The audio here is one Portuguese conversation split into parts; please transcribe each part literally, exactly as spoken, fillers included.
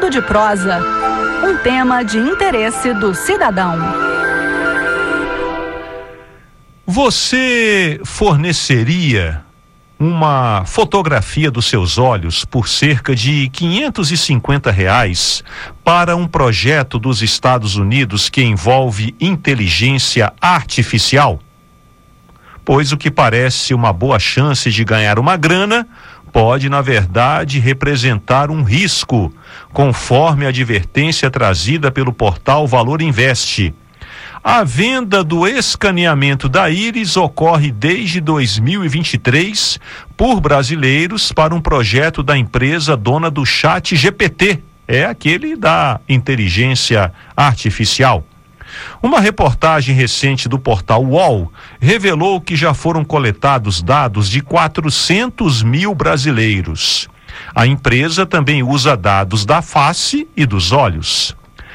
Minuto de Prosa, um tema de interesse do cidadão. Você forneceria uma fotografia dos seus olhos por cerca de quinhentos e cinquenta reais para um projeto dos Estados Unidos que envolve inteligência artificial? Pois o que parece uma boa chance de ganhar uma grana pode, na verdade, representar um risco, conforme a advertência trazida pelo portal Valor Invest. A venda do escaneamento da íris ocorre desde dois mil e vinte e três por brasileiros para um projeto da empresa dona do Chat G P T, é aquele da inteligência artificial. Uma reportagem recente do portal U O L revelou que já foram coletados dados de quatrocentos mil brasileiros. A empresa também usa dados da face e dos olhos.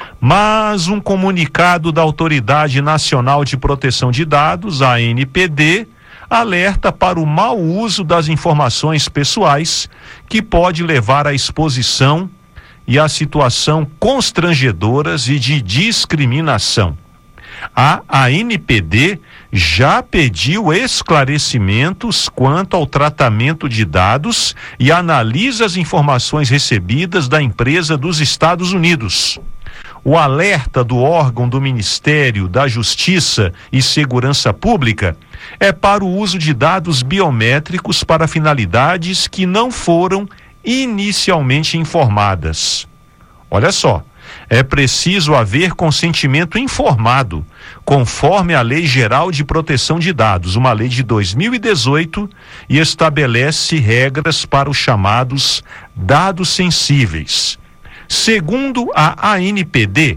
Mas um comunicado da Autoridade Nacional de Proteção de Dados, a A N P D, alerta para o mau uso das informações pessoais, que pode levar à exposição e à situação constrangedoras e de discriminação. A A N P D já pediu esclarecimentos quanto ao tratamento de dados e analisa as informações recebidas da empresa dos Estados Unidos. O alerta do órgão do Ministério da Justiça e Segurança Pública é para o uso de dados biométricos para finalidades que não foram inicialmente informadas. Olha só, é preciso haver consentimento informado, conforme a Lei Geral de Proteção de Dados, uma lei de dois mil e dezoito, e estabelece regras para os chamados dados sensíveis. Segundo a A N P D,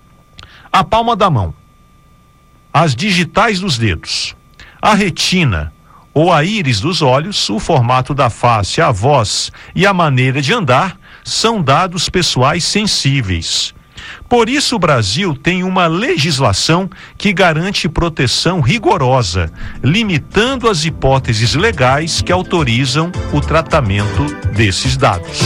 a palma da mão, as digitais dos dedos, a retina ou a íris dos olhos, o formato da face, a voz e a maneira de andar são dados pessoais sensíveis. Por isso, o Brasil tem uma legislação que garante proteção rigorosa, limitando as hipóteses legais que autorizam o tratamento desses dados.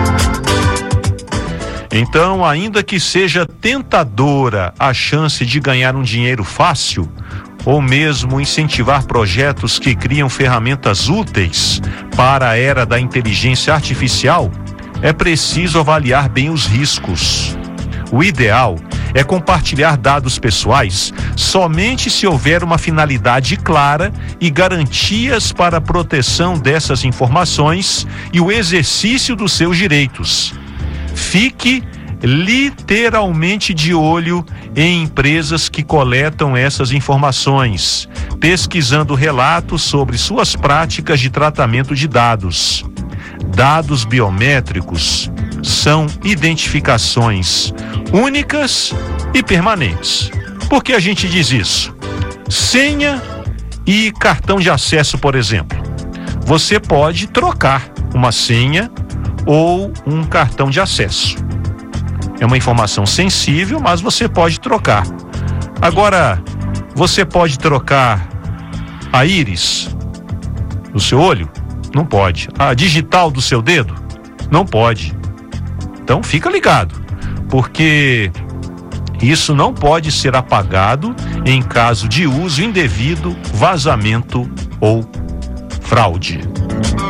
Então, ainda que seja tentadora a chance de ganhar um dinheiro fácil, ou mesmo incentivar projetos que criam ferramentas úteis para a era da inteligência artificial, é preciso avaliar bem os riscos. O ideal é compartilhar dados pessoais somente se houver uma finalidade clara e garantias para a proteção dessas informações e o exercício dos seus direitos. Fique literalmente de olho em empresas que coletam essas informações, pesquisando relatos sobre suas práticas de tratamento de dados. Dados biométricos são identificações únicas e permanentes. Por que a gente diz isso? Senha e cartão de acesso, por exemplo. Você pode trocar uma senha ou um cartão de acesso. É uma informação sensível, mas você pode trocar. Agora, você pode trocar a íris do seu olho? Não pode. A digital do seu dedo? Não pode. Então fica ligado, porque isso não pode ser apagado em caso de uso indevido, vazamento ou fraude.